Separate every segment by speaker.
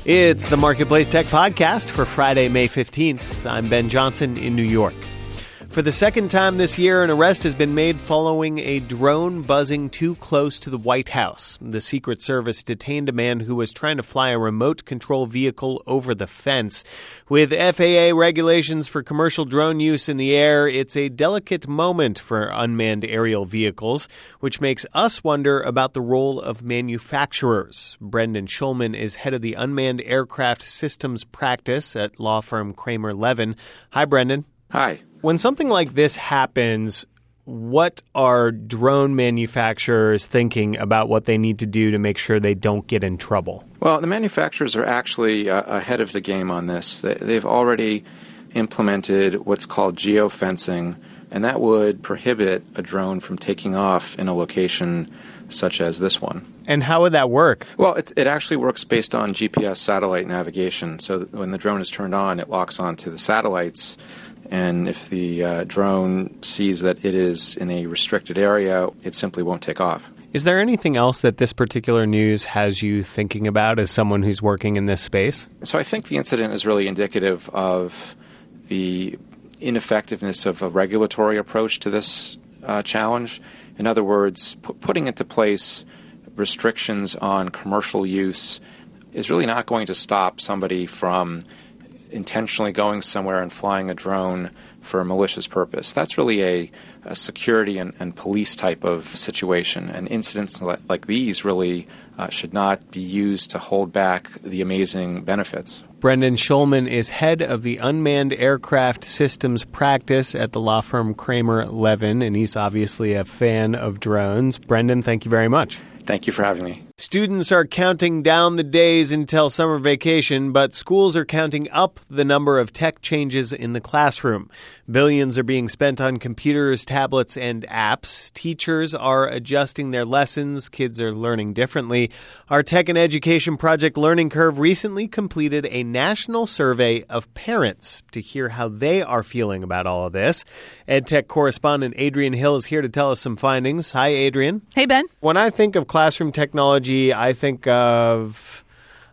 Speaker 1: It's the Marketplace Tech Podcast for Friday, May 15th. I'm Ben Johnson in New York. For the second time this year, an arrest has been made following a drone buzzing too close to the White House. The Secret Service detained a man who was trying to fly a remote control vehicle over the fence. With FAA regulations for commercial drone use in the air, it's a delicate moment for unmanned aerial vehicles, which makes us wonder about the role of manufacturers. Brendan Schulman is head of the Unmanned Aircraft Systems Practice at law firm Kramer Levin. Hi, Brendan.
Speaker 2: Hi.
Speaker 1: When something like this happens, what are drone manufacturers thinking about what they need to do to make sure they don't get in trouble?
Speaker 2: Well, the manufacturers are actually ahead of the game on this. They've already implemented what's called geofencing, and that would prohibit a drone from taking off in a location such as this one.
Speaker 1: And how would that work?
Speaker 2: Well, it actually works based on GPS satellite navigation. So that when the drone is turned on, it locks onto the satellites. And if the drone sees that it is in a restricted area, it simply won't take off.
Speaker 1: Is there anything else that this particular news has you thinking about as someone who's working in this space?
Speaker 2: So I think the incident is really indicative of the ineffectiveness of a regulatory approach to this challenge. In other words, putting into place restrictions on commercial use is really not going to stop somebody from intentionally going somewhere and flying a drone for a malicious purpose. That's really a security and police type of situation. And incidents like these really should not be used to hold back the amazing benefits.
Speaker 1: Brendan Schulman is head of the Unmanned Aircraft Systems Practice at the law firm Kramer Levin, and he's obviously a fan of drones. Brendan, thank you very much.
Speaker 2: Thank you for having me.
Speaker 1: Students are counting down the days until summer vacation, but schools are counting up the number of tech changes in the classroom. Billions are being spent on computers, tablets, and apps. Teachers are adjusting their lessons. Kids are learning differently. Our Tech and Education Project Learning Curve recently completed a national survey of parents to hear how they are feeling about all of this. EdTech correspondent Adrian Hill is here to tell us some findings. Hi, Adrian.
Speaker 3: Hey, Ben.
Speaker 1: When I think of classroom technology, I think of,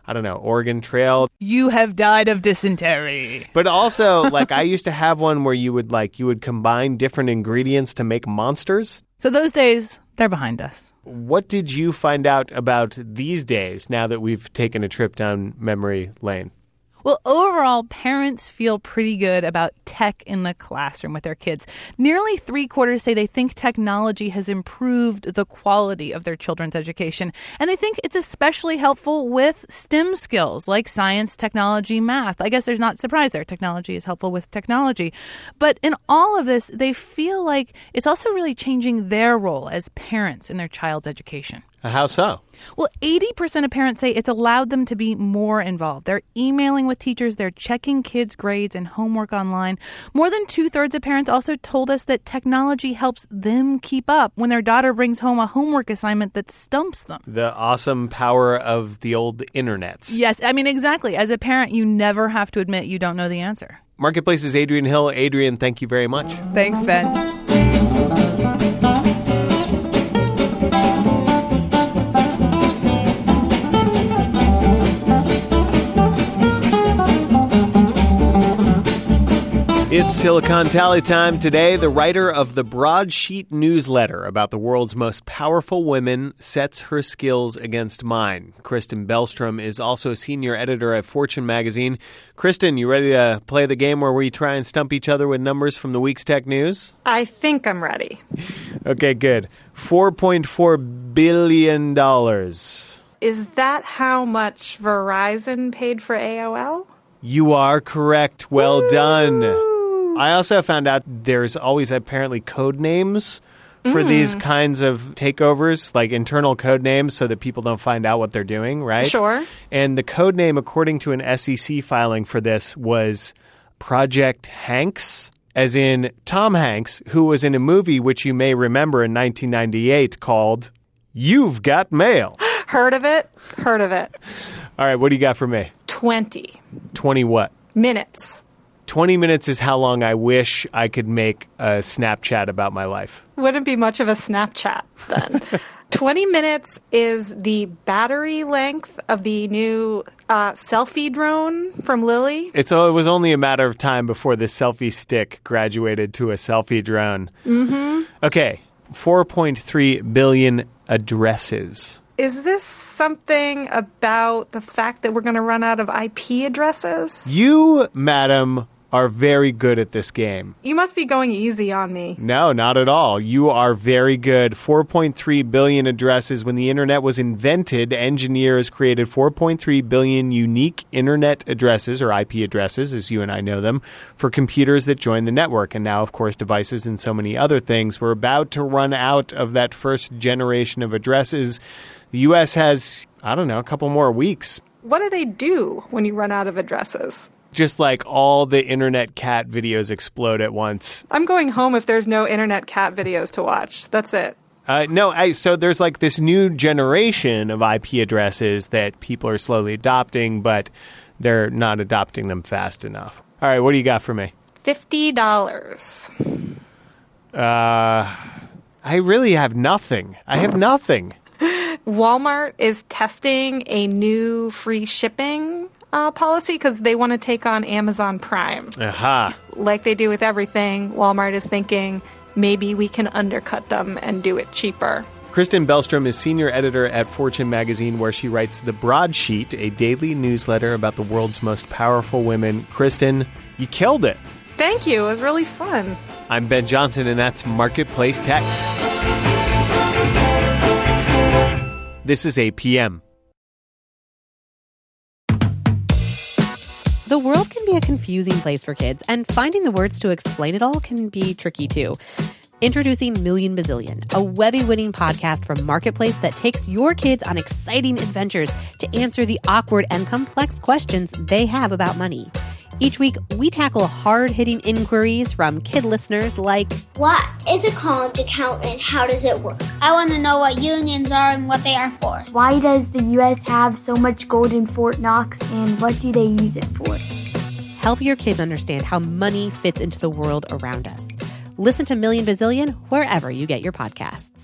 Speaker 1: Oregon Trail.
Speaker 3: You have died of dysentery.
Speaker 1: But also, I used to have one where you would combine different ingredients to make monsters.
Speaker 3: So those days, they're behind us.
Speaker 1: What did you find out about these days now that we've taken a trip down memory lane?
Speaker 3: Well, overall, parents feel pretty good about tech in the classroom with their kids. Nearly 3/4 say they think technology has improved the quality of their children's education. And they think it's especially helpful with STEM skills like science, technology, math. I guess there's not surprise there. Technology is helpful with technology. But in all of this, they feel like it's also really changing their role as parents in their child's education.
Speaker 1: How so?
Speaker 3: Well, 80% of parents say it's allowed them to be more involved. They're emailing with teachers. They're checking kids' grades and homework online. More than 2/3 of parents also told us that technology helps them keep up when their daughter brings home a homework assignment that stumps them.
Speaker 1: The awesome power of the old internets.
Speaker 3: Yes, exactly. As a parent, you never have to admit you don't know the answer.
Speaker 1: Marketplace's Adrian Hill. Adrian, thank you very much.
Speaker 3: Thanks, Ben.
Speaker 1: It's Silicon Tally time. Today, the writer of the Broadsheet newsletter about the world's most powerful women sets her skills against mine. Kristen Bellstrom is also a senior editor at Fortune magazine. Kristen, you ready to play the game where we try and stump each other with numbers from the week's tech news?
Speaker 4: I think I'm ready.
Speaker 1: Okay, good. $4.4 billion.
Speaker 4: Is that how much Verizon paid for AOL?
Speaker 1: You are correct. Well
Speaker 4: Woo!
Speaker 1: done. I also found out there's always apparently code names for these kinds of takeovers, like internal code names so that people don't find out what they're doing, right?
Speaker 4: Sure.
Speaker 1: And the code name, according to an SEC filing for this, was Project Hanks, as in Tom Hanks, who was in a movie which you may remember in 1998 called You've Got Mail.
Speaker 4: Heard of it? Heard of it.
Speaker 1: All right, what do you got for me?
Speaker 4: 20
Speaker 1: what?
Speaker 4: minutes.
Speaker 1: 20 minutes is how long I wish I could make a Snapchat about my life.
Speaker 4: Wouldn't be much of a Snapchat then. 20 minutes is the battery length of the new selfie drone from Lily.
Speaker 1: It was only a matter of time before the selfie stick graduated to a selfie drone. Mm-hmm. Okay, 4.3 billion addresses.
Speaker 4: Is this something about the fact that we're going to run out of IP addresses?
Speaker 1: You, madam, are very good at this game.
Speaker 4: You must be going easy on me.
Speaker 1: No, not at all. You are very good. 4.3 billion addresses. When the internet was invented, engineers created 4.3 billion unique internet addresses, or IP addresses, as you and I know them, for computers that joined the network. And now, of course, devices and so many other things. We're about to run out of that first generation of addresses. The U.S. has, I don't know, a couple more weeks.
Speaker 4: What do they do when you run out of addresses?
Speaker 1: Just like all the internet cat videos explode at once.
Speaker 4: I'm going home if there's no internet cat videos to watch. That's it.
Speaker 1: So there's like this new generation of IP addresses that people are slowly adopting, but they're not adopting them fast enough. All right, what do you got for me?
Speaker 4: $50.
Speaker 1: I really have nothing. I have nothing.
Speaker 4: Walmart is testing a new free shipping policy because they want to take on Amazon Prime.
Speaker 1: Aha.
Speaker 4: Like they do with everything, Walmart is thinking maybe we can undercut them and do it cheaper.
Speaker 1: Kristen Bellstrom is senior editor at Fortune magazine, where she writes The Broadsheet, a daily newsletter about the world's most powerful women. Kristen, you killed it.
Speaker 4: Thank you. It was really fun.
Speaker 1: I'm Ben Johnson, and that's Marketplace Tech. This is APM.
Speaker 5: The world can be a confusing place for kids, and finding the words to explain it all can be tricky too. Introducing Million Bazillion, a Webby-winning podcast from Marketplace that takes your kids on exciting adventures to answer the awkward and complex questions they have about money. Each week, we tackle hard-hitting inquiries from kid listeners like,
Speaker 6: what is a college account and how does it work? I want to know what unions are and what they are for.
Speaker 7: Why does the U.S. have so much gold in Fort Knox, and what do they use it for?
Speaker 5: Help your kids understand how money fits into the world around us. Listen to Million Bazillion wherever you get your podcasts.